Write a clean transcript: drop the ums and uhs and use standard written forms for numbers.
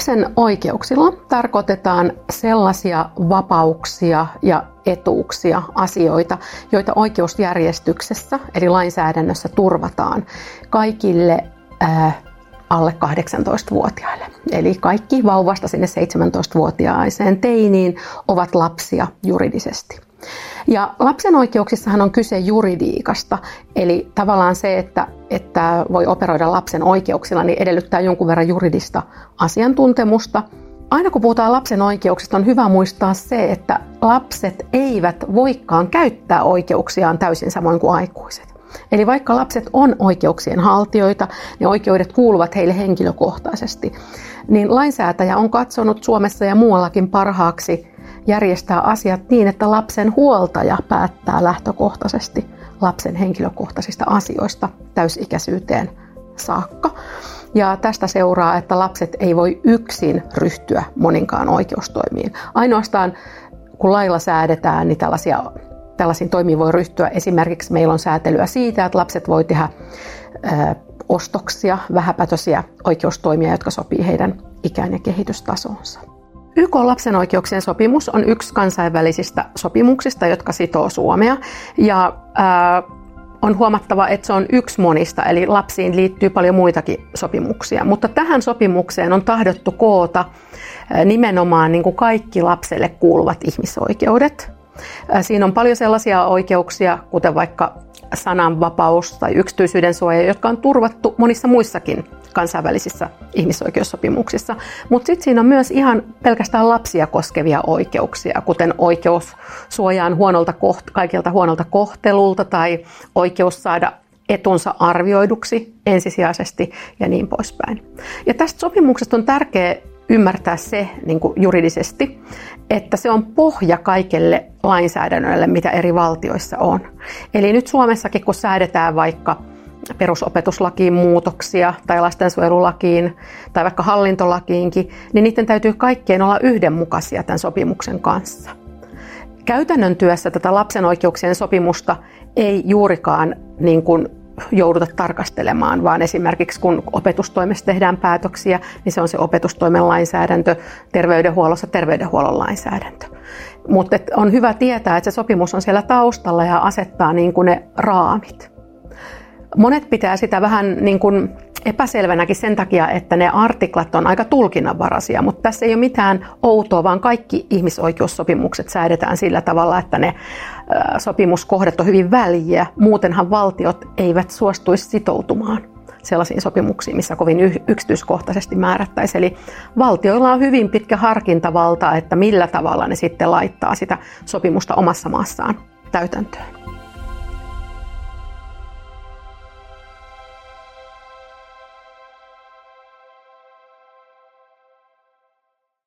Lapsen oikeuksilla tarkoitetaan sellaisia vapauksia ja etuuksia, asioita, joita oikeusjärjestyksessä eli lainsäädännössä turvataan kaikille alle 18-vuotiaille. Eli kaikki vauvasta sinne 17-vuotiaiseen teiniin ovat lapsia juridisesti. Ja lapsen oikeuksissahan on kyse juridiikasta, eli tavallaan se, että voi operoida lapsen oikeuksilla, niin edellyttää jonkun verran juridista asiantuntemusta. Aina kun puhutaan lapsen oikeuksista, on hyvä muistaa se, että lapset eivät voikaan käyttää oikeuksiaan täysin samoin kuin aikuiset. Eli vaikka lapset on oikeuksien haltijoita, ne oikeudet kuuluvat heille henkilökohtaisesti, niin lainsäätäjä on katsonut Suomessa ja muuallakin parhaaksi järjestää asiat niin, että lapsen huoltaja päättää lähtökohtaisesti lapsen henkilökohtaisista asioista täysikäisyyteen saakka. Ja tästä seuraa, että lapset ei voi yksin ryhtyä moninkaan oikeustoimiin. Ainoastaan kun lailla säädetään, niin tällaisiin toimiin voi ryhtyä. Esimerkiksi meillä on säätelyä siitä, että lapset voi tehdä ostoksia, vähäpätöisiä oikeustoimia, jotka sopii heidän ikään ja kehitystasonsa. YK:n lapsen oikeuksien sopimus on yksi kansainvälisistä sopimuksista, jotka sitoo Suomea. Ja on huomattava, että se on yksi monista, eli lapsiin liittyy paljon muitakin sopimuksia. Mutta tähän sopimukseen on tahdottu koota nimenomaan niin kuin kaikki lapselle kuuluvat ihmisoikeudet. Siinä on paljon sellaisia oikeuksia, kuten vaikka sananvapaus tai yksityisyyden suoja, jotka on turvattu monissa muissakin kansainvälisissä ihmisoikeussopimuksissa. Mutta sitten siinä on myös ihan pelkästään lapsia koskevia oikeuksia, kuten oikeus suojaan kaikilta huonolta kohtelulta tai oikeus saada etunsa arvioiduksi ensisijaisesti ja niin poispäin. Ja tästä sopimuksesta on tärkeää ymmärtää se niin kuin juridisesti, että se on pohja kaikelle lainsäädännölle, mitä eri valtioissa on. Eli nyt Suomessakin, kun säädetään vaikka perusopetuslakiin muutoksia tai lastensuojelulakiin tai vaikka hallintolakiinkin, niin niiden täytyy kaikkien olla yhdenmukaisia tämän sopimuksen kanssa. Käytännön työssä tätä lapsen oikeuksien sopimusta ei juurikaan niin kuin jouduta tarkastelemaan, vaan esimerkiksi kun opetustoimessa tehdään päätöksiä, niin se on se opetustoimen lainsäädäntö, terveydenhuollossa terveydenhuollon lainsäädäntö. Mutta on hyvä tietää, että se sopimus on siellä taustalla ja asettaa niin kuin ne raamit. Monet pitää sitä vähän niin kuin epäselvänäkin sen takia, että ne artiklat on aika tulkinnanvaraisia, mutta tässä ei ole mitään outoa, vaan kaikki ihmisoikeussopimukset säädetään sillä tavalla, että ne sopimuskohdat on hyvin väljiä. Muutenhan valtiot eivät suostuisi sitoutumaan sellaisiin sopimuksiin, missä kovin yksityiskohtaisesti määrättäisiin. Eli valtioilla on hyvin pitkä harkintavalta, että millä tavalla ne sitten laittaa sitä sopimusta omassa maassaan täytäntöön.